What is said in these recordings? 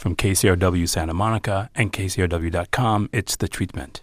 From KCRW Santa Monica and KCRW.com, it's The Treatment.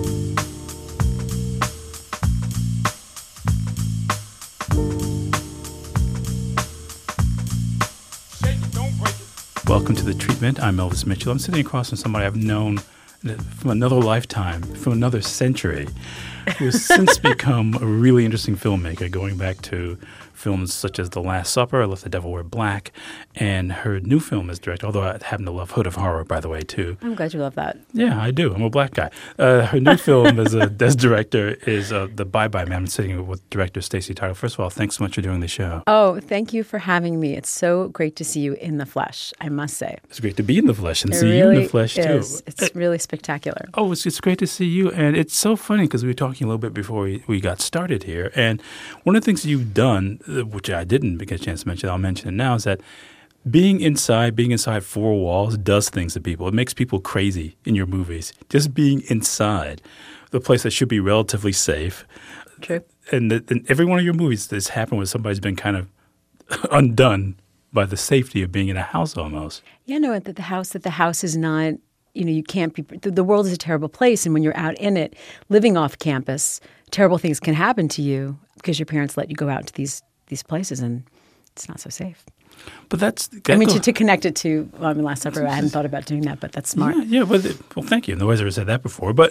Welcome to The Treatment. I'm Elvis Mitchell. I'm sitting across from somebody I've known from another lifetime, from another century, who has since become a really interesting filmmaker, going back to films such as The Last Supper, Let the Devil Wear Black, and her new film as director, although I happen to love Hood of Horror, by the way, too. I'm glad you love that. Yeah, I do. I'm a black guy. Her new film as director is The Bye-Bye Man. I'm sitting with director Stacey Tittle. First of all, thanks so much for doing the show. Oh, thank you for having me. It's so great to see you in the flesh, I must say. It's great to be in the flesh and see really you in the flesh, too. It's really spectacular. Oh, it's great to see you. And it's so funny because we were talking a little bit before we got started here. And one of the things you've done, which I didn't get a chance to mention, I'll mention it now, is that being inside four walls does things to people. It makes people crazy in your movies. Just being inside the place that should be relatively safe. True. And in every one of your movies, this happened when somebody's been kind of undone by the safety of being in a house almost. Yeah, no, that the house is not, you can't be, the world is a terrible place. And when you're out in it, living off campus, terrible things can happen to you because your parents let you go out to these places and it's not so safe. But to connect it to Last Supper, I hadn't thought about doing that, but that's smart. Yeah, well, thank you. Nobody's ever said that before. But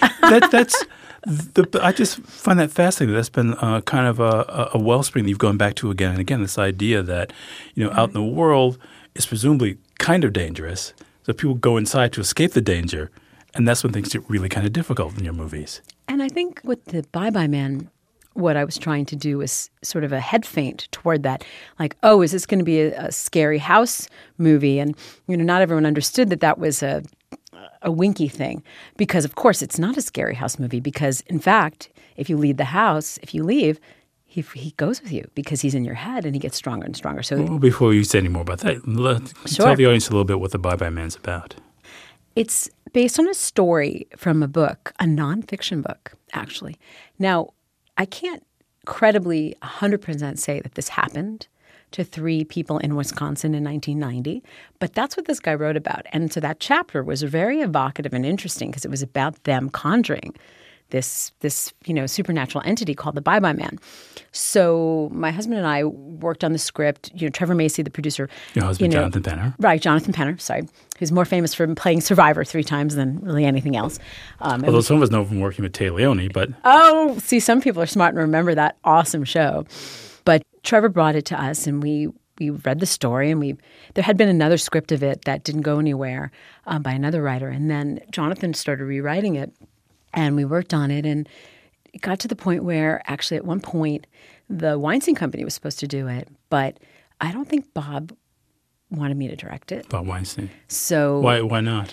I just find that fascinating. That's been kind of a wellspring that you've gone back to again and again, this idea that, out in the world is presumably kind of dangerous. So people go inside to escape the danger, and that's when things get really kind of difficult in your movies. And I think with The Bye-Bye Man, what I was trying to do was sort of a head feint toward that. Like, oh, is this going to be a scary house movie? And, not everyone understood that was a winky thing. Because, of course, it's not a scary house movie. Because, in fact, if you leave the house, if you leave, he goes with you because he's in your head and he gets stronger and stronger. So, before you say any more about that, tell the audience a little bit what The Bye-Bye Man's about. It's based on a story from a book, a nonfiction book, actually. Now, I can't credibly 100% say that this happened to 3 people in Wisconsin in 1990, but that's what this guy wrote about. And so that chapter was very evocative and interesting because it was about them conjuring this supernatural entity called the Bye-Bye Man. So my husband and I worked on the script. Trevor Macy, the producer. Your husband, Jonathan Penner. Right, Jonathan Penner, sorry. Who's more famous for playing Survivor 3 times than really anything else. Although some of us know from working with Tay Leone, but... Oh, see, some people are smart and remember that awesome show. But Trevor brought it to us, and we read the story, and there had been another script of it that didn't go anywhere by another writer. And then Jonathan started rewriting it. And we worked on it, and it got to the point where actually at one point the Weinstein Company was supposed to do it, but I don't think Bob wanted me to direct it. Bob Weinstein. So why not?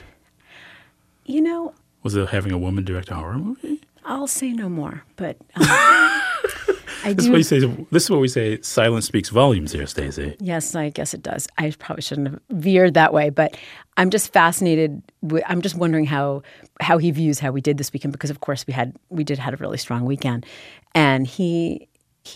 Was it having a woman direct a horror movie? I'll say no more, but This is what we say. Silence speaks volumes here, Stacey. Yes, I guess it does. I probably shouldn't have veered that way, but I'm just fascinated. I'm just wondering how he views how we did this weekend because, of course, we did have a really strong weekend, and he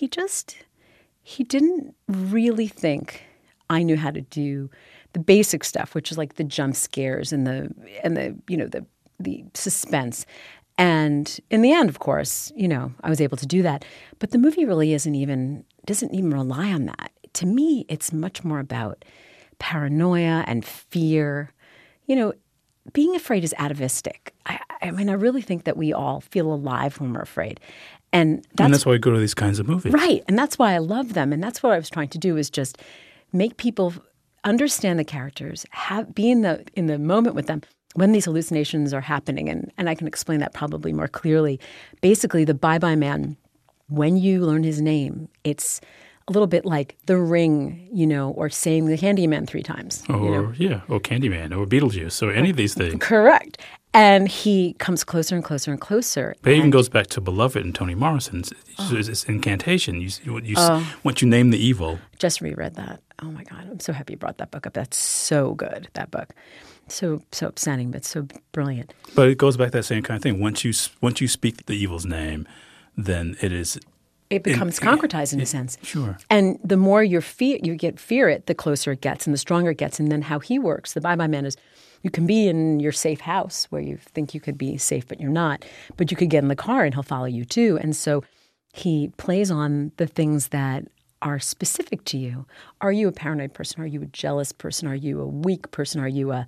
didn't really think I knew how to do the basic stuff, which is like the jump scares and the suspense. And in the end, of course, I was able to do that. But the movie really doesn't even rely on that. To me, it's much more about paranoia and fear. Being afraid is atavistic. I really think that we all feel alive when we're afraid. And that's why we go to these kinds of movies. Right. And that's why I love them. And that's what I was trying to do is just make people understand the characters, be in the moment with them. When these hallucinations are happening, and I can explain that probably more clearly, basically the Bye-Bye Man, when you learn his name, it's a little bit like The Ring, or saying the Candyman 3 times. Or Candyman, or Beetlejuice, or any of these things. Correct. And he comes closer and closer and closer. But it even goes back to Beloved and Toni Morrison's it's incantation. Once you name the evil. Just reread that. Oh, my God. I'm so happy you brought that book up. That's so good, that book. So upsetting, but so brilliant. But it goes back to that same kind of thing. Once you speak the evil's name, then it is It becomes concretized in a sense. Sure. And the more you fear it, the closer it gets and the stronger it gets. And then how he works, the Bye-Bye Man, is you can be in your safe house where you think you could be safe, but you're not. But you could get in the car and he'll follow you too. And so he plays on the things that are specific to you. Are you a paranoid person? Are you a jealous person? Are you a weak person? Are you a,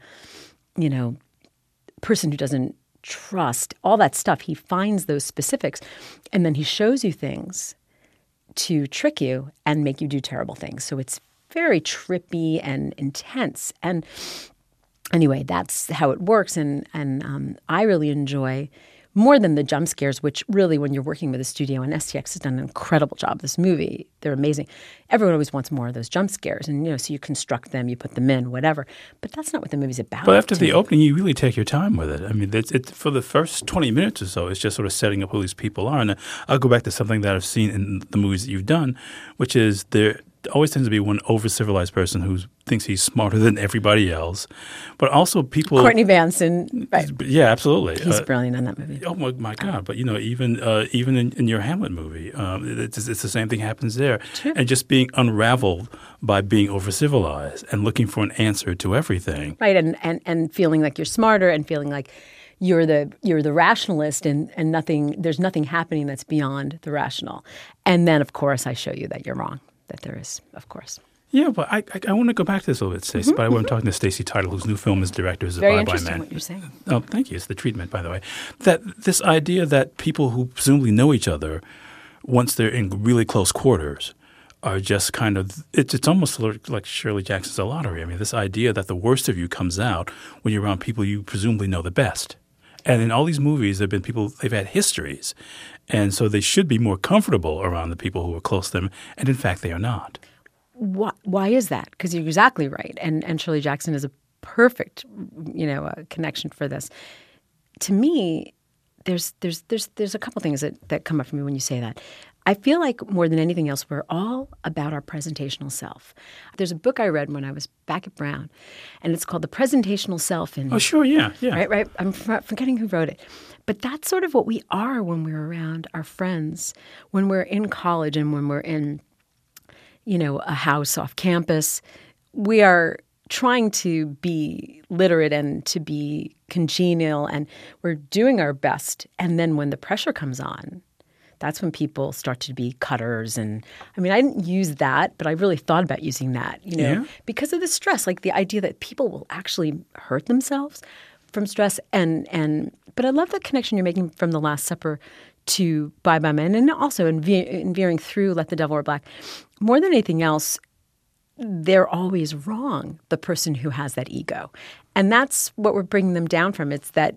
person who doesn't trust? All that stuff. He finds those specifics and then he shows you things to trick you and make you do terrible things. So it's very trippy and intense. And anyway, that's how it works. And I really enjoy, more than the jump scares, which really, when you're working with a studio, and STX has done an incredible job with this movie. They're amazing. Everyone always wants more of those jump scares. And, so you construct them, you put them in, whatever. But that's not what the movie's about. But after the opening, you really take your time with it. I mean, for the first 20 minutes or so, it's just sort of setting up who these people are. And I'll go back to something that I've seen in the movies that you've done, which is there always tends to be one over-civilized person who thinks he's smarter than everybody else. But also people— Courtney Vanson. Right. Yeah, absolutely. He's brilliant in that movie. Oh, my God. But, even in your Hamlet movie, it's the same thing happens there. True. And just being unraveled by being over-civilized and looking for an answer to everything. Right, and feeling like you're smarter and feeling like you're the rationalist and there's nothing happening that's beyond the rational. And then, of course, I show you that you're wrong. That there is, of course. Yeah, but I want to go back to this a little bit, Stacey. But I'm talking to Stacey Title, whose new film is director as a Very Bye-Bye interesting Man. what you're saying. Oh, thank you. It's the treatment, by the way. That this idea that people who presumably know each other, once they're in really close quarters, are just kind of it's almost like Shirley Jackson's A Lottery. I mean, this idea that the worst of you comes out when you're around people you presumably know the best. And in all these movies, there have been people, they've had histories. And so they should be more comfortable around the people who are close to them. And in fact, they are not. Why is that? Because you're exactly right. And Shirley Jackson is a perfect, connection for this. To me, there's a couple things that come up for me when you say that. I feel like more than anything else, we're all about our presentational self. There's a book I read when I was back at Brown, and it's called The Presentational Self. Oh, sure, yeah. Right. I'm forgetting who wrote it. But that's sort of what we are when we're around our friends, when we're in college and when we're in, a house off campus. We are trying to be literate and to be congenial, and we're doing our best. And then when the pressure comes on, that's when people start to be cutters. And I mean, I didn't use that, but I really thought about using that, because of the stress, like the idea that people will actually hurt themselves from stress. But I love the connection you're making from The Last Supper to Bye-Bye Man, and also in veering through Let the Devil Wear Black. More than anything else, they're always wrong, the person who has that ego. And that's what we're bringing them down from. It's that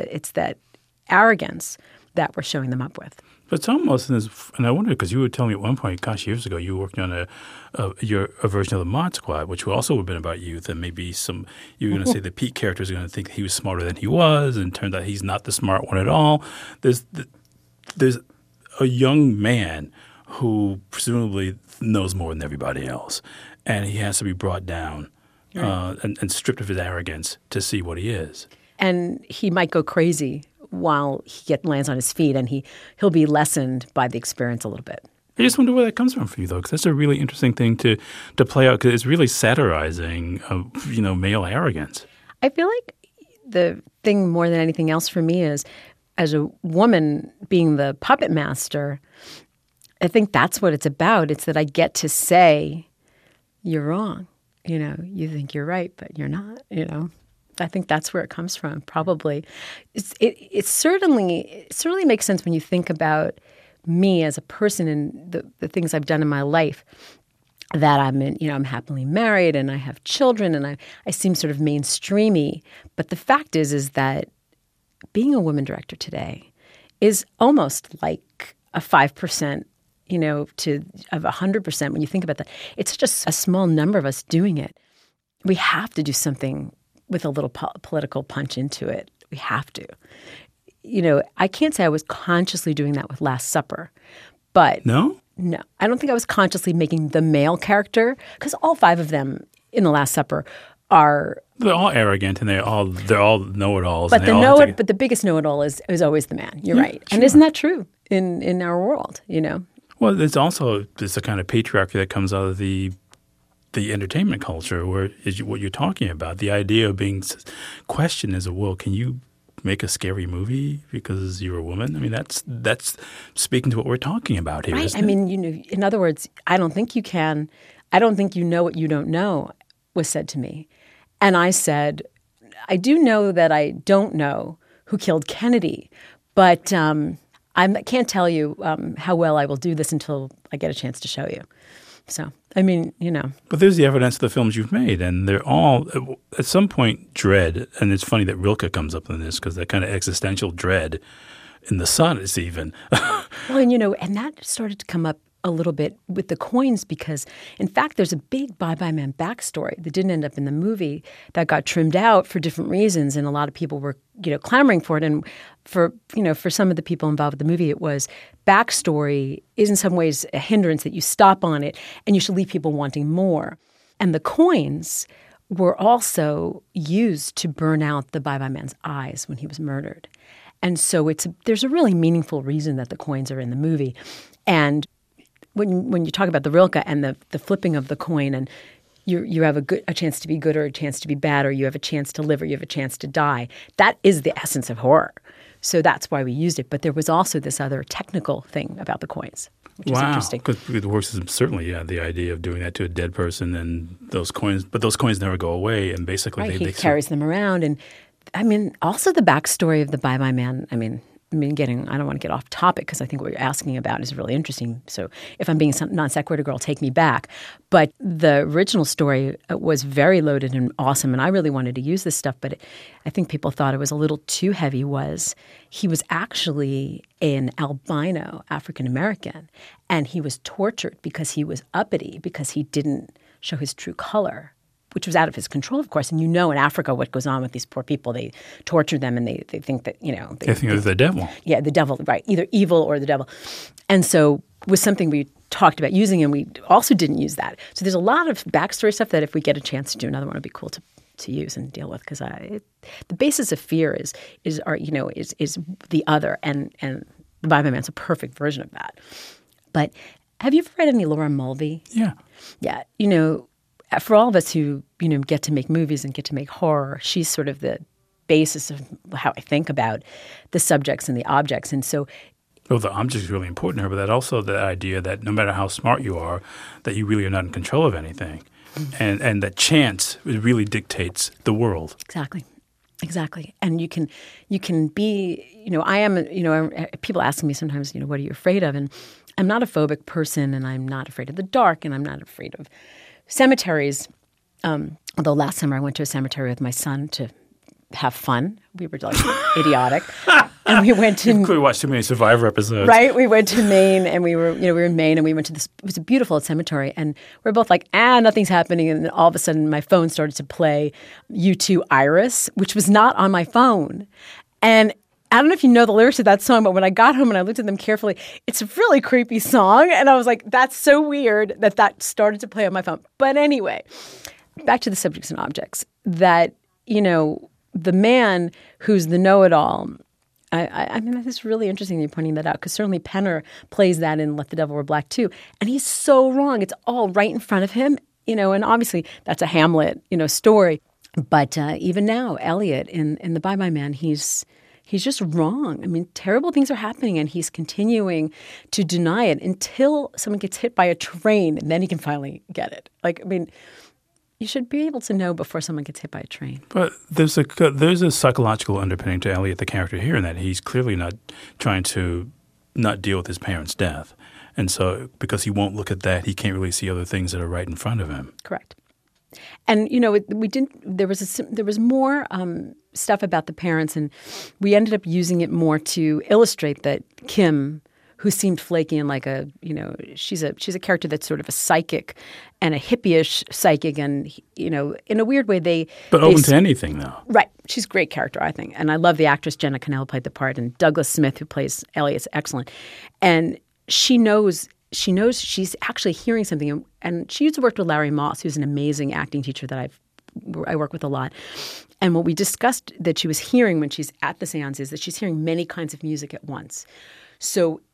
arrogance that we're showing them up with. But it's almost in this, and I wonder, because you were telling me at one point, gosh, years ago, you were working on a version of the Mod Squad, which also would have been about youth, and maybe you were going to say the Pete character is going to think he was smarter than he was, and it turned out he's not the smart one at all. There's a young man who presumably knows more than everybody else, and he has to be brought down and stripped of his arrogance to see what he is. And he might go crazy while he lands on his feet, and he'll be lessened by the experience a little bit. I just wonder where that comes from for you, though, because that's a really interesting thing to play out, because it's really satirizing, male arrogance. I feel like the thing more than anything else for me is, as a woman being the puppet master, I think that's what it's about. It's that I get to say, you're wrong. You think you're right, but you're not, I think that's where it comes from, probably. It certainly makes sense when you think about me as a person and the things I've done in my life, that I'm happily married and I have children and I seem sort of mainstreamy. But the fact is that being a woman director today is almost like a 5%, of 100% when you think about that. It's just a small number of us doing it. We have to do something with a little political punch into it. We have to. I can't say I was consciously doing that with Last Supper, but No, I don't think I was consciously making the male character, because all 5 of them in The Last Supper they're all arrogant and they're all know-it-alls. But the biggest know-it-all is always the man. You're right, sure. And isn't that true in our world? Well, there's a kind of patriarchy that comes out of the entertainment culture, where is what you're talking about. The idea of being questioned as well. Can you make a scary movie because you're a woman? I mean, that's speaking to what we're talking about here. Right. Isn't I mean, in other words, I don't think you can. I don't think you know what you don't know, was said to me. And I said, I do know that I don't know who killed Kennedy, but I can't tell you how well I will do this until I get a chance to show you. So, I mean, But there's the evidence of the films you've made, and they're all, at some point, dread. And it's funny that Rilke comes up in this, because that kind of existential dread in the sonnets even. Well, and that started to come up a little bit with the coins, because, in fact, there's a big Bye Bye Man backstory that didn't end up in the movie, that got trimmed out for different reasons, and a lot of people were, clamoring for it. And for some of the people involved with the movie, it was backstory is in some ways a hindrance, that you stop on it and you should leave people wanting more. And the coins were also used to burn out the Bye Bye Man's eyes when he was murdered. And so there's a really meaningful reason that the coins are in the movie. And when you talk about the Rilke and the flipping of the coin, and you have a chance to be good or a chance to be bad, or you have a chance to live or you have a chance to die, that is the essence of horror. So that's why we used it. But there was also this other technical thing about the coins, which is interesting. Because the works is certainly, the idea of doing that to a dead person, and those coins never go away, and basically he carries them around. And I mean, also the backstory of the Bye Bye Man, I don't want to get off topic, because I think what you're asking about is really interesting. So if I'm being non sequitur girl, take me back. But the original story was very loaded and awesome, and I really wanted to use this stuff, but I think people thought it was a little too heavy. He was actually an albino African-American, and he was tortured because he was uppity, because he didn't show his true color, which was out of his control, of course. And in Africa what goes on with these poor people. They torture them, and they think that, They think they're the devil. Yeah, the devil, right. Either evil or the devil. And so it was something we talked about using, and we also didn't use that. So there's a lot of backstory stuff that if we get a chance to do another one, it'd be cool to use and deal with, because the basis of fear is the other, and the Bye Bye Man's a perfect version of that. But have you ever read any Laura Mulvey? Yeah. Yeah. For all of us who, get to make movies and get to make horror, she's sort of the basis of how I think about the subjects and the objects. And so, well, the object is really important here, but that also the idea that no matter how smart you are, that you really are not in control of anything. Mm-hmm. And that chance really dictates the world. Exactly. And you can be, I am, people ask me sometimes, what are you afraid of? And I'm not a phobic person, and I'm not afraid of the dark, and I'm not afraid of cemeteries. Although last summer I went to a cemetery with my son to have fun. We were like idiotic. And we went to... We watched too many Survivor episodes. Right. We went to Maine, and we were in Maine, and we went to this... It was a beautiful cemetery, and we were both like, nothing's happening. And then all of a sudden my phone started to play U2 Iris, which was not on my phone. And I don't know if you know the lyrics of that song, but when I got home and I looked at them carefully, it's a really creepy song. And I was like, that's so weird that started to play on my phone. But anyway, back to the subjects and objects. That, the man who's the know-it-all, I mean, that's really interesting that you're pointing that out, because certainly Penner plays that in Let the Devil Wear Black too. And he's so wrong. It's all right in front of him, and obviously that's a Hamlet, story. But even now, Elliot in The Bye Bye Man, he's just wrong. I mean, terrible things are happening, and he's continuing to deny it until someone gets hit by a train, and then he can finally get it. You should be able to know before someone gets hit by a train. But there's a psychological underpinning to Elliot, the character here, in that he's clearly not trying to not deal with his parents' death. And so because he won't look at that, he can't really see other things that are right in front of him. Correct. And, there was more stuff about the parents, and we ended up using it more to illustrate that Kim, who seemed flaky and like she's a character that's sort of a psychic and a hippie-ish psychic, and, in a weird way But open to anything, though. Right. She's a great character, I think. And I love the actress Jenna Cannell played the part, and Douglas Smith, who plays Elliot's excellent. And she knows she's actually hearing something. And she used to work with Larry Moss, who's an amazing acting teacher that I work with a lot. And what we discussed that she was hearing when she's at the seance is that she's hearing many kinds of music at once. So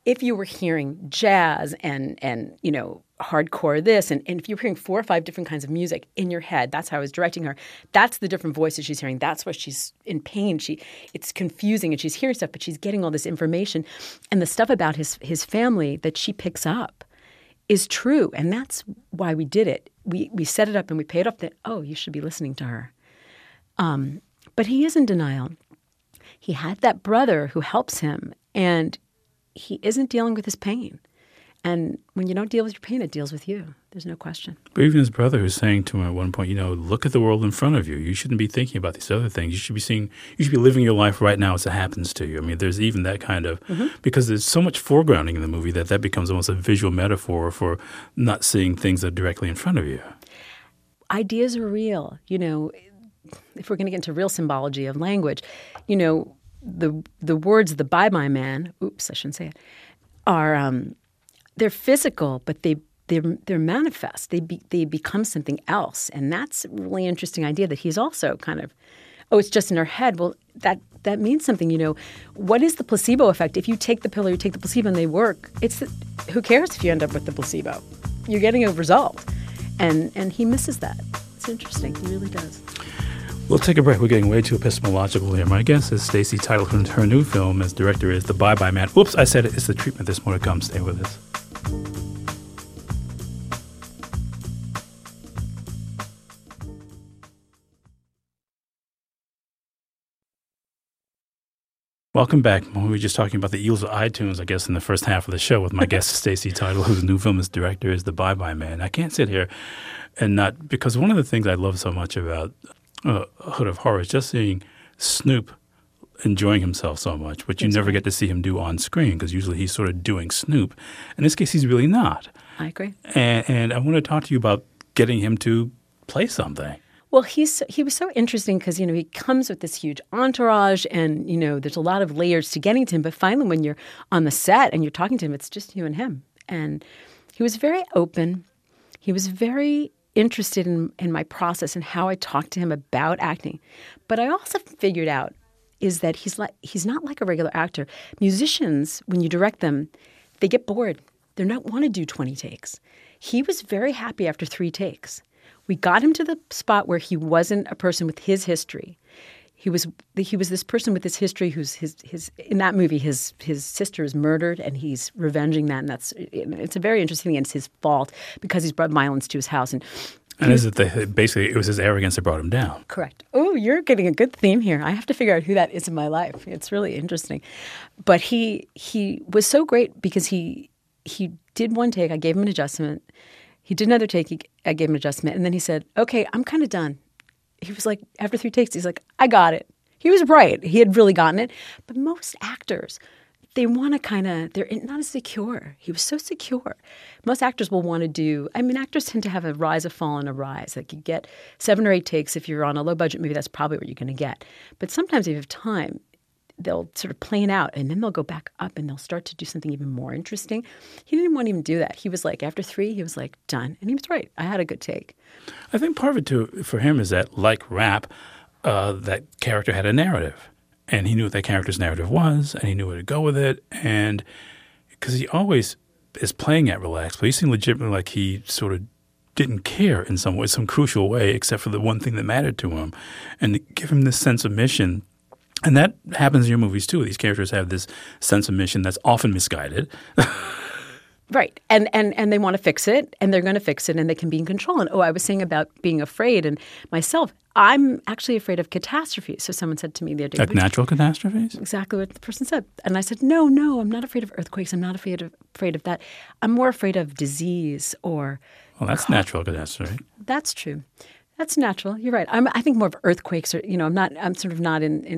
if you were hearing jazz and hardcore this, and if you're hearing 4 or 5 different kinds of music in your head, that's how I was directing her. That's the different voices she's hearing. That's why she's in pain. It's confusing, and she's hearing stuff, but she's getting all this information. And the stuff about his family that she picks up is true, and that's why we did it. We set it up and we paid off that, you should be listening to her. But he is in denial. He had that brother who helps him, and he isn't dealing with his pain. And when you don't deal with your pain, it deals with you. There's no question. But even his brother who's saying to him at one point, look at the world in front of you. You shouldn't be thinking about these other things. You should be living your life right now as it happens to you. I mean, there's even that kind of, because there's so much foregrounding in the movie that becomes almost a visual metaphor for not seeing things that are directly in front of you. Ideas are real. If we're going to get into real symbology of language, the words the bye-bye man, oops, I shouldn't say it, are they're physical, but they're manifest. They become something else, and that's a really interesting idea that he's also kind of, it's just in our head. Well, that means something. What is the placebo effect? If you take the pill or you take the placebo and they work, who cares if you end up with the placebo? You're getting a result, and he misses that. It's interesting. He really does. We'll take a break. We're getting way too epistemological here. My guest is Stacey Teitelman. Her new film as director is The Bye-Bye Man. Whoops, I said it. It's The Treatment. There's more to come. Stay with us. Welcome back. We were just talking about the eels of iTunes, I guess, in the first half of the show with my guest, Stacey Teitelman, whose new film as director is The Bye-Bye Man. I can't sit here and not, because one of the things I love so much about Hood of Horror is just seeing Snoop enjoying himself so much, which you never get to see him do on screen, because usually he's sort of doing Snoop. In this case, he's really not. I agree. And I want to talk to you about getting him to play something. Well, he was so interesting because, he comes with this huge entourage and, there's a lot of layers to getting to him. But finally, when you're on the set and you're talking to him, it's just you and him. And he was very open. He was very interested in my process and how I talked to him about acting. But I also figured out is that he's not like a regular actor. Musicians, when you direct them, they get bored. They don't want to do 20 takes. He was very happy after 3 takes. We got him to the spot where he wasn't a person with his history. He was this person with his history who's his in that movie his sister is murdered and he's revenging that, and it's a very interesting thing, and it's his fault because he's brought violence to his house. And is it basically it was his arrogance that brought him down? Correct. Oh, you're getting a good theme here. I have to figure out who that is in my life. It's really interesting. But he was so great because he did 1 take. I gave him an adjustment. He did another take. I gave him an adjustment. And then he said, okay, I'm kind of done. He was like, after 3 takes, he's like, I got it. He was right. He had really gotten it. But most actors, they want to they're not as secure. He was so secure. Most actors will want to do, actors tend to have a rise, a fall, and a rise. Like you get 7 or 8 takes. If you're on a low-budget movie, that's probably what you're going to get. But sometimes if you have time, they'll sort of plan out, and then they'll go back up, and they'll start to do something even more interesting. He didn't want to even do that. He was like, after 3, he was like, done. And he was right. I had a good take. I think part of it, too, for him is that, like rap, that character had a narrative. And he knew what that character's narrative was, and he knew where to go with it. And because he always is playing at relaxed, but he seemed legitimately like he sort of didn't care in some way, some crucial way, except for the one thing that mattered to him. And to give him this sense of mission. And that happens in your movies, too. These characters have this sense of mission that's often misguided. Right. And they want to fix it, and they're going to fix it, and they can be in control. And, I was saying about being afraid, and myself, I'm actually afraid of catastrophes. So someone said to me the other day. Like natural catastrophes? Exactly what the person said. And I said, no, I'm not afraid of earthquakes. I'm not afraid of that. I'm more afraid of disease or... Well, that's natural catastrophe. That's true. That's natural. You're right. I think more of earthquakes, or I'm sort of not in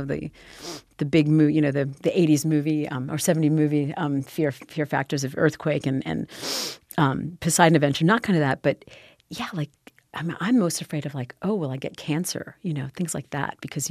the big movie, the 80s movie or 70s movie fear factors of earthquake and Poseidon Adventure. Not kind of that, but yeah, like I'm most afraid of like, oh, will I get cancer? Things like that, because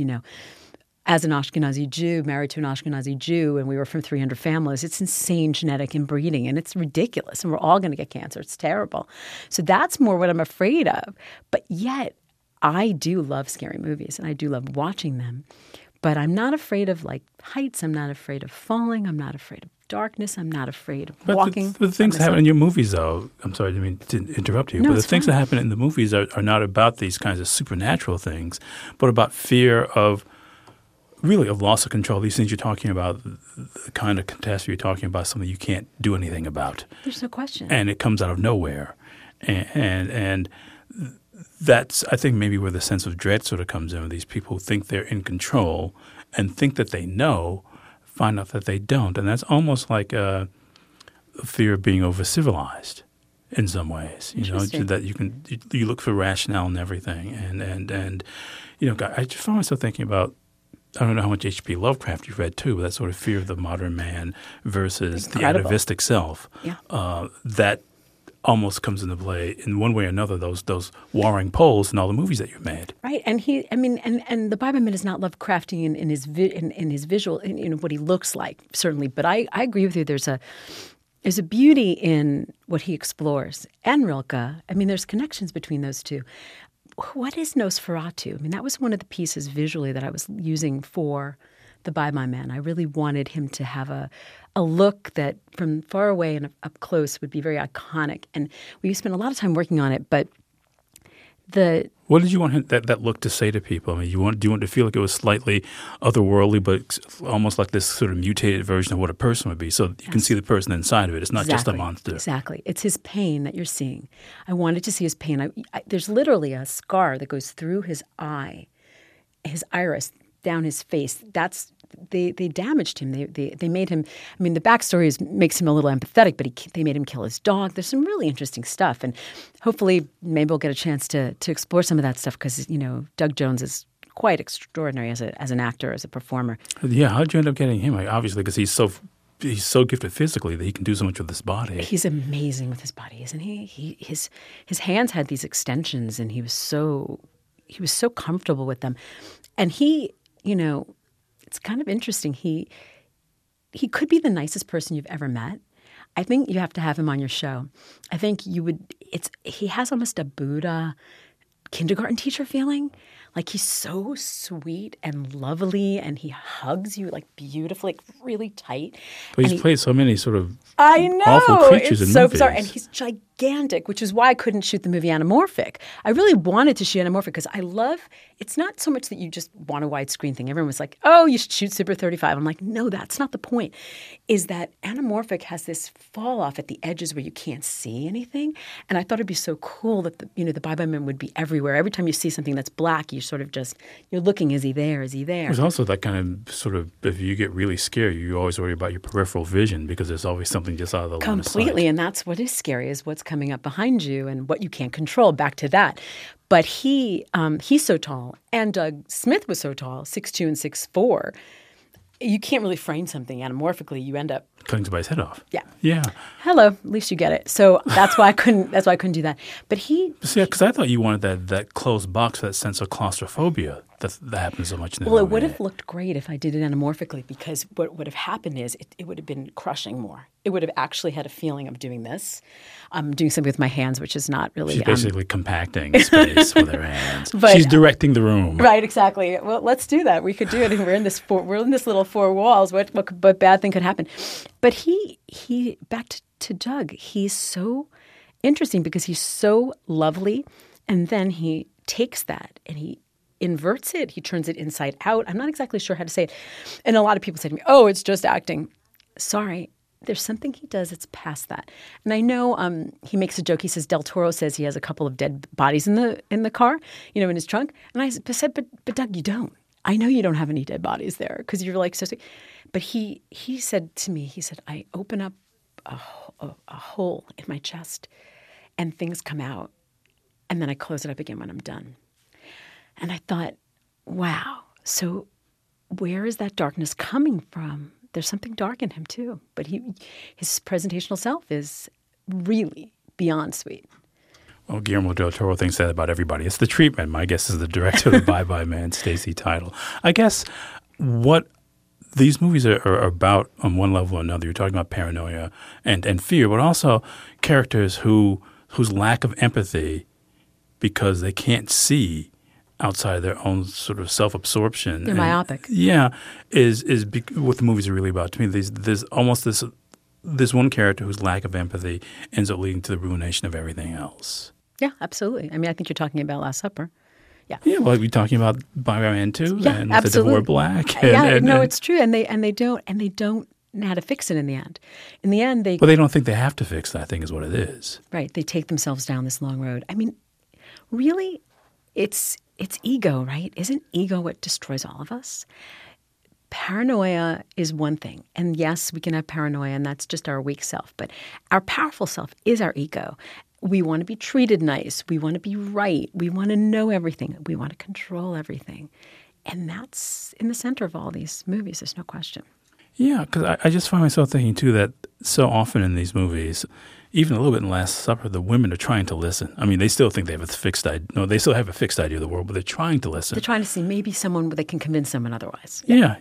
as an Ashkenazi Jew, married to an Ashkenazi Jew, and we were from 300 families, it's insane genetic inbreeding, and it's ridiculous, and we're all going to get cancer. It's terrible. So that's more what I'm afraid of. But yet, I do love scary movies, and I do love watching them. But I'm not afraid of, like, heights. I'm not afraid of falling. I'm not afraid of darkness. I'm not afraid of But walking. the things that happen in your movies, though, I'm sorry, I didn't mean to interrupt you, No, but the it's things fine. that happen in the movies are not about these kinds of supernatural things, but about fear of, really, of loss of control. These things you're talking about, the kind of catastrophe you're talking about, something you can't do anything about. There's no question. And it comes out of nowhere. And that's, I think, maybe where the sense of dread sort of comes in. These people who think they're in control and think that they know, find out that they don't. And that's almost like a fear of being over-civilized in some ways. You know, Interesting. that you look for rationale in everything. And you know, I just found myself thinking about, I don't know how much H.P. Lovecraft you've read too, but that sort of fear of the modern man versus Incredible. the atavistic self. Yeah. That almost comes into play in one way or another, those warring poles in all the movies that you've made. Right, and and the Biberman is not Lovecraftian in his visual, in what he looks like, certainly. But I agree with you. There's a beauty in what he explores, and Rilke. I mean, there's connections between those two. What is Nosferatu? I mean, that was one of the pieces visually that I was using for the By My Man. I really wanted him to have a look that from far away and up close would be very iconic. And we spent a lot of time working on it, but what did you want that look to say to people? I mean, do you want to feel like it was slightly otherworldly, but almost like this sort of mutated version of what a person would be, so you can see the person inside of it. It's not just a monster. Exactly. It's his pain that you're seeing. I wanted to see his pain. There's literally a scar that goes through his eye, his iris, down his face. They damaged him. They made him. I mean, the backstory makes him a little empathetic, but they made him kill his dog. There's some really interesting stuff, and hopefully, maybe we'll get a chance to explore some of that stuff because Doug Jones is quite extraordinary as an actor, as a performer. Yeah, how did you end up getting him? Obviously, because he's so gifted physically that he can do so much with his body. He's amazing with his body, isn't he? His hands had these extensions, and he was so comfortable with them, and he. It's kind of interesting. He could be the nicest person you've ever met. I think you have to have him on your show. I think you would. He has almost a Buddha kindergarten teacher feeling. Like he's so sweet and lovely, and he hugs you like beautifully, like really tight. But he's played so many sort of I know. awful creatures It's in so movies. bizarre. And he's gigantic, which is why I couldn't shoot the movie Anamorphic. I really wanted to shoot Anamorphic because I love – it's not so much that you just want a widescreen thing. Everyone was like, oh, you should shoot Super 35. I'm like, no, that's not the point. Is that Anamorphic has this fall off at the edges where you can't see anything. And I thought it'd be so cool that the Biberman would be everywhere. Every time you see something that's black, you sort of just – you're looking, is he there? Is he there? There's also that kind of sort of, if you get really scared, you always worry about your peripheral vision because there's always something just out of the line of sight. Completely, and that's what is scary, is what's coming up behind you and what you can't control. Back to that. But he's so tall, and Doug Smith was so tall, 6'2" and 6'4". You can't really frame something anamorphically. You end up cutting somebody's head off. Yeah. Yeah. Hello. At least you get it. So that's why I couldn't. That's why I couldn't do that. But because I thought you wanted that closed box, that sense of claustrophobia that happens so much in the movie. Well, it would have looked great if I did it anamorphically, because what would have happened is it would have been crushing more. It would have actually had a feeling of doing this. I'm doing something with my hands, which is not really. She's basically compacting space with her hands. But, she's directing the room. Right, exactly. Well, let's do that. We could do it. And we're in this little four walls. What bad thing could happen? But he back to Doug. He's so interesting because he's so lovely, and then he takes that and he inverts it. He turns it inside out. I'm not exactly sure how to say it. And a lot of people say to me, "Oh, it's just acting." Sorry. There's something he does that's past that. And I know he makes a joke. He says Del Toro says he has a couple of dead bodies in the car, in his trunk. And I said, but Doug, you don't. I know you don't have any dead bodies there because you're like so sweet. But he said to me, he said, I open up a hole in my chest and things come out. And then I close it up again when I'm done. And I thought, wow, so where is that darkness coming from? There's something dark in him too, but his presentational self is really beyond sweet. Well, Guillermo del Toro thinks that about everybody. It's the treatment. My guess is the director of the Bye Bye Man, Stacy Title. I guess what these movies are about on one level or another, you're talking about paranoia and fear, but also characters whose lack of empathy, because they can't see, outside of their own sort of self-absorption. They're myopic. Yeah, what the movies are really about. To me, there's almost this one character whose lack of empathy ends up leading to the ruination of everything else. Yeah, absolutely. I mean, I think you're talking about Last Supper. Yeah. Yeah, well, we're talking about Bye-Bye too, Yeah, and absolutely. the Devore Black. It's true, and they don't know how to fix it in the end. In the end, Well, they don't think they have to fix that, I think is what it is. right, they take themselves down this long road. I mean, really, it's ego, right? Isn't ego what destroys all of us? Paranoia is one thing. And yes, we can have paranoia, and that's just our weak self. But our powerful self is our ego. We want to be treated nice. We want to be right. We want to know everything. We want to control everything. And that's in the center of all these movies. There's no question. Yeah, because I just find myself thinking, too, that so often in these movies, even a little bit in Last Supper, the women are trying to listen. I mean, they still think they have a fixed idea. No, they still have a fixed idea of the world, but they're trying to listen. They're trying to see maybe someone they can convince someone otherwise. Yeah.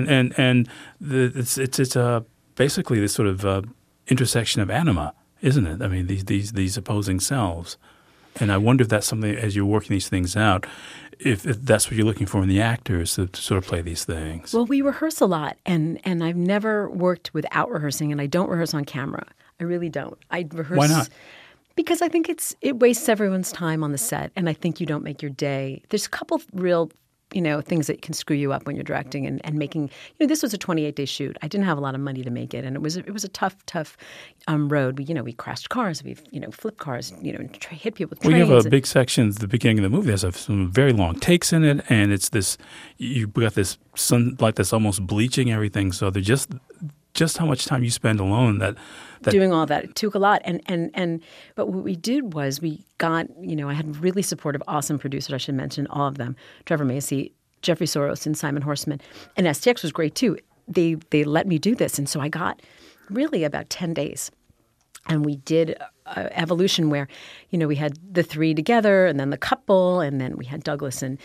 It's basically this sort of intersection of anima, isn't it? I mean, these opposing selves. And I wonder if that's something, as you're working these things out, if that's what you're looking for in the actors to sort of play these things. Well, we rehearse a lot, and I've never worked without rehearsing, and I don't rehearse on camera. I really don't. I rehearse. Why not? Because I think it wastes everyone's time on the set, and I think you don't make your day. There's a couple real, things that can screw you up when you're directing and making. This was a 28-day shoot. I didn't have a lot of money to make it, and it was a tough road. We crashed cars, we flipped cars, hit people with trains. We have a big section at the beginning of the movie. There's some very long takes in it, and it's this. You've got this sun like this almost bleaching everything. So they're just how much time you spend alone that doing all that. It took a lot. But what we did was we got, I had really supportive, awesome producers. I should mention all of them: Trevor Macy, Jeffrey Soros, and Simon Horseman. And STX was great too. They let me do this. And so I got really about 10 days. And we did evolution where, we had the three together and then the couple, and then we had Douglas and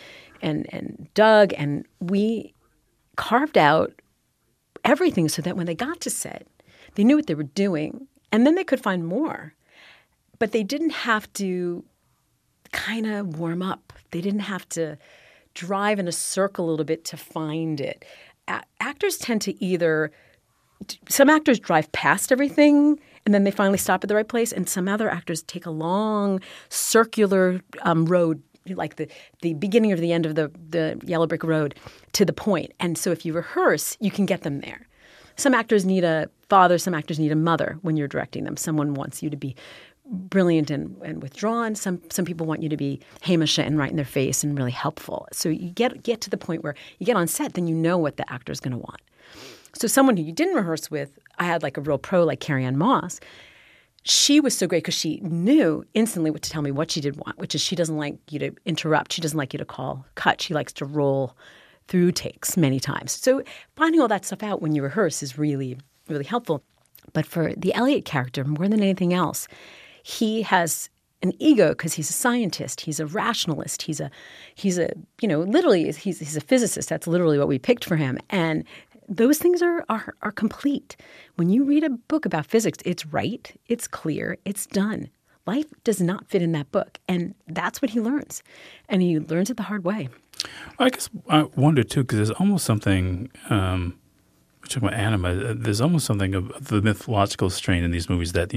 Doug, and we carved out everything so that when they got to set, they knew what they were doing, and then they could find more. But they didn't have to kind of warm up. They didn't have to drive in a circle a little bit to find it. Actors tend to some actors drive past everything, and then they finally stop at the right place, and some other actors take a long circular road, like the beginning or the end of the yellow brick road, to the point. And so if you rehearse, you can get them there. Some actors need a father, some actors need a mother when you're directing them. Someone wants you to be brilliant and withdrawn. Some people want you to be Hamish and right in their face and really helpful. So you get to the point where you get on set, then you know what the actor's going to want. So someone who you didn't rehearse with, I had like a real pro like Carrie-Anne Moss. She was so great because she knew instantly what to tell me what she did want, which is she doesn't like you to interrupt. She doesn't like you to cut. She likes to roll through takes many times. So finding all that stuff out when you rehearse is really, really helpful. But for the Elliot character, more than anything else, he has an ego because he's a scientist. He's a rationalist. He's a literally he's a physicist. That's literally what we picked for him. And those things are complete. When you read a book about physics, it's right, it's clear, it's done. Life does not fit in that book. And that's what he learns. And he learns it the hard way. I guess I wonder, too, because there's almost something, we're talking about anima, there's almost something of the mythological strain in these movies that,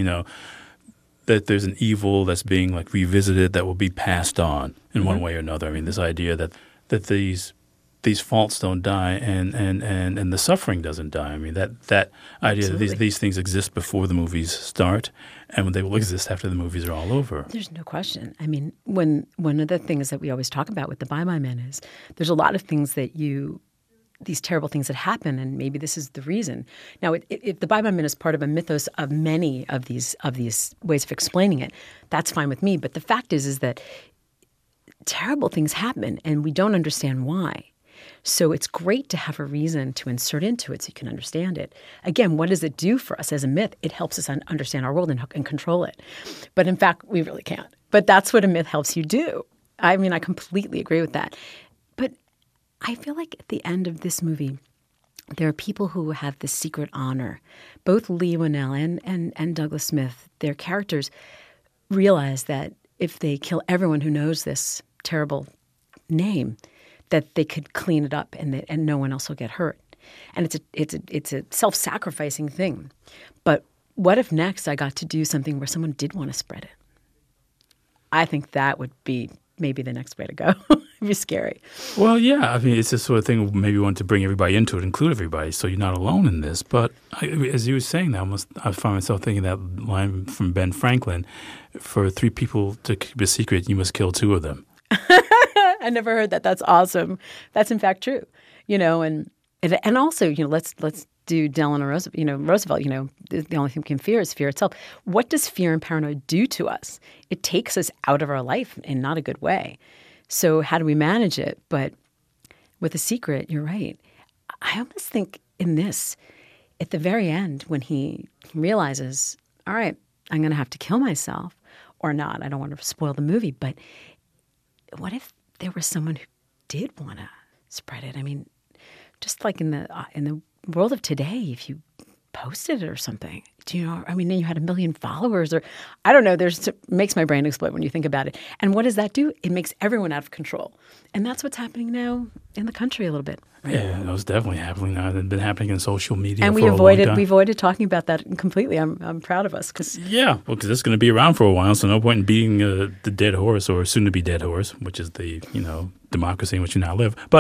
that there's an evil that's being like revisited that will be passed on in one way or another. I mean, this idea that these faults don't die and the suffering doesn't die. I mean, that idea Absolutely. that these things exist before the movies start and they will exist after the movies are all over. There's no question. I mean, one of the things that we always talk about with the Bye-Bye Men is there's a lot of things these terrible things that happen, and maybe this is the reason. Now, if the Bye-Bye Men is part of a mythos of many of these ways of explaining it, that's fine with me. But the fact is that terrible things happen, and we don't understand why. So it's great to have a reason to insert into it so you can understand it. Again, what does it do for us as a myth? It helps us understand our world and control it. But in fact, we really can't. But that's what a myth helps you do. I mean, I completely agree with that. But I feel like at the end of this movie, there are people who have this secret honor. Both Leigh Whannell and Douglas Smith, their characters realize that if they kill everyone who knows this terrible name, that they could clean it up and no one else will get hurt. And it's a self-sacrificing thing. But what if next I got to do something where someone did want to spread it? I think that would be maybe the next way to go. It'd be scary. Well, yeah. I mean, it's the sort of thing maybe we want to bring everybody into it, include everybody, so you're not alone in this. But as you were saying that, I found myself thinking that line from Ben Franklin, for 3 people to keep a secret, you must kill 2 of them. I never heard that. That's awesome. That's in fact true. And also, let's do Delano Roosevelt. The only thing we can fear is fear itself. What does fear and paranoia do to us? It takes us out of our life in not a good way. So how do we manage it? But with a secret, you're right. I almost think in this, at the very end, when he realizes, all right, I'm going to have to kill myself or not. I don't want to spoil the movie, but what if there was someone who did want to spread it? I mean, just like in the world of today, if you posted it or something, then you had 1 million followers, or I don't know. It makes my brain explode when you think about it. And what does that do? It makes everyone out of control, and that's what's happening now in the country a little bit. Right? Yeah, that was definitely happening now. It's been happening in social media, and for a long time. we avoided talking about that completely. I'm proud of us because because it's going to be around for a while. So no point in beating the dead horse or soon to be dead horse, which is the democracy in which you now live. But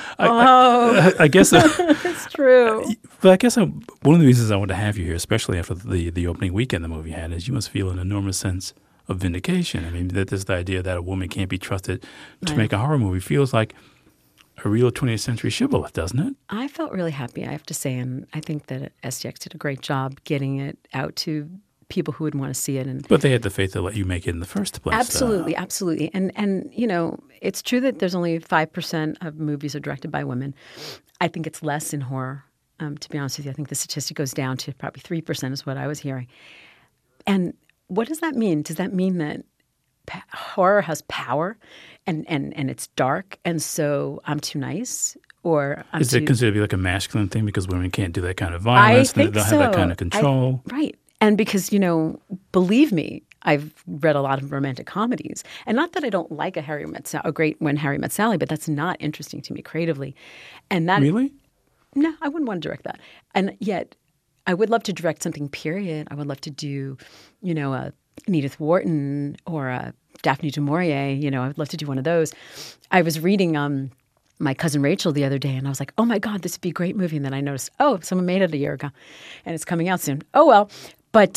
I guess it's true. But I guess one of the reasons I want to have you here, especially after the opening weekend the movie had, is you must feel an enormous sense of vindication. I mean, that this the idea that a woman can't be trusted to make a horror movie feels like a real 20th century shibboleth, doesn't it? I felt really happy, I have to say, and I think that STX did a great job getting it out to people who would want to see it. But they had the faith to let you make it in the first place. Absolutely, absolutely. And it's true that there's only 5% of movies are directed by women. I think it's less in horror, to be honest with you. I think the statistic goes down to probably 3% is what I was hearing. And what does that mean? Does that mean that horror has power and it's dark and so I'm too nice? Or is it considered to be like a masculine thing because women can't do that kind of violence? I think they don't have that kind of control. Right. And because, believe me, I've read a lot of romantic comedies. And not that I don't like a great When Harry Met Sally, but that's not interesting to me creatively. And that Really? No, I wouldn't want to direct that. And yet I would love to direct something, period. I would love to do, a Edith Wharton or a Daphne du Maurier. I would love to do one of those. I was reading My Cousin Rachel the other day, and I was like, oh, my God, this would be a great movie. And then I noticed, someone made it a year ago, and it's coming out soon. Oh, well. But,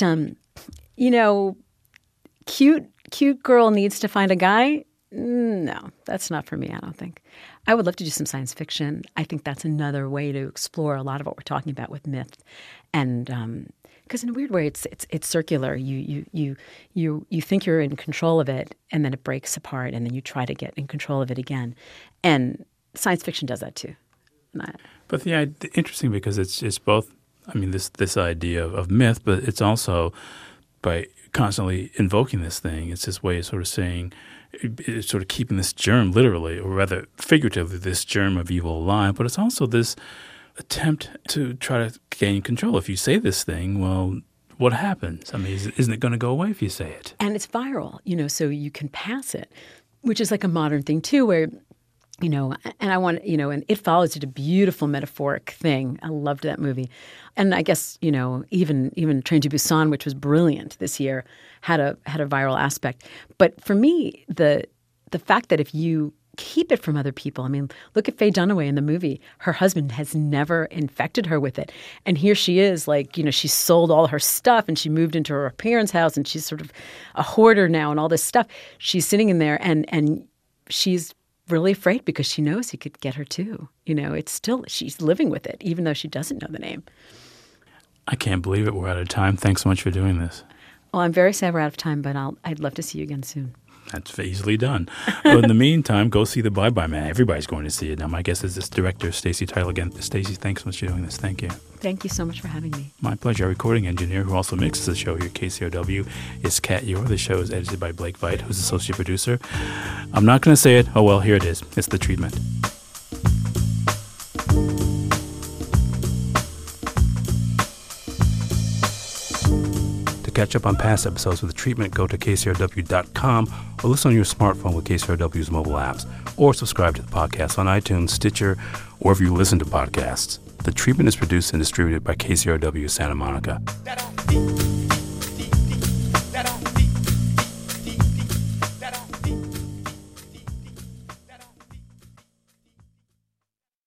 cute girl needs to find a guy. No, that's not for me, I don't think. I would love to do some science fiction. I think that's another way to explore a lot of what we're talking about with myth. And because in a weird way, it's circular. You think you're in control of it, and then it breaks apart, and then you try to get in control of it again. And science fiction does that too. But interesting because it's both. I mean, this idea of myth, but it's also by constantly invoking this thing. It's this way of sort of saying, it's sort of keeping this germ, literally, or rather figuratively, this germ of evil alive. But it's also this attempt to try to gain control. If you say this thing, well, what happens? I mean, isn't it going to go away if you say it? And it's viral, so you can pass it, which is like a modern thing too, where and I want, and It Follows did a beautiful metaphoric thing. I loved that movie. And I guess, even Train to Busan, which was brilliant this year, had a viral aspect. But for me, the fact that if you keep it from other people, I mean, look at Faye Dunaway in the movie. Her husband has never infected her with it. And here she is, she sold all her stuff and she moved into her parents' house and she's sort of a hoarder now and all this stuff. She's sitting in there and she's really afraid because she knows he could get her too. It's still, she's living with it, even though she doesn't know the name. I can't believe it. We're out of time. Thanks so much for doing this. Well, I'm very sad we're out of time, but I'd love to see you again soon. That's easily done. But in the meantime, go see The Bye-Bye Man. Everybody's going to see it. Now, my guest is this director, Stacey Tittle. Again, Stacey, thanks so much for doing this. Thank you. Thank you so much for having me. My pleasure. Our recording engineer, who also mixes the show here at KCRW, is Kat Yor. The show is edited by Blake Veit, who's associate producer. I'm not going to say it. Oh, well, here it is. It's The Treatment. catch up on past episodes of The Treatment, go to kcrw.com or listen on your smartphone with KCRW's mobile apps, or subscribe to the podcast on iTunes, Stitcher, or wherever you listen to podcasts. The Treatment is produced and distributed by KCRW Santa Monica.